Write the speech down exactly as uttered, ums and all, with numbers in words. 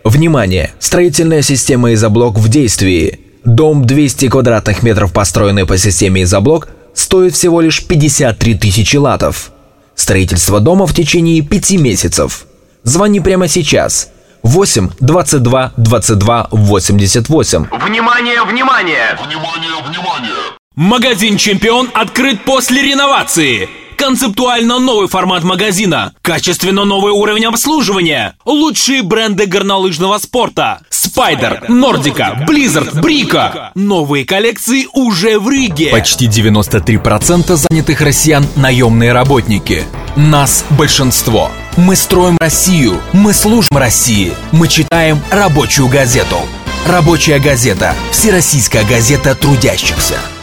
Внимание! Строительная система «Изоблок» в действии. Дом двести квадратных метров, построенный по системе «Изоблок», стоит всего лишь пятьдесят три тысячи латов. Строительство дома в течение пяти месяцев. Звони прямо сейчас. восемь двадцать два двадцать два восемьдесят восемь. Внимание, внимание! Внимание, внимание! Магазин «Чемпион» открыт после реновации. Концептуально новый формат магазина, качественно новый уровень обслуживания, лучшие бренды горнолыжного спорта: Спайдер, Нордика, Blizzard, Брика. Новые коллекции уже в Риге. Почти девяносто три процента занятых россиян – наемные работники. Нас большинство. Мы строим Россию, мы служим России, мы читаем «Рабочую газету». «Рабочая газета» – всероссийская газета трудящихся.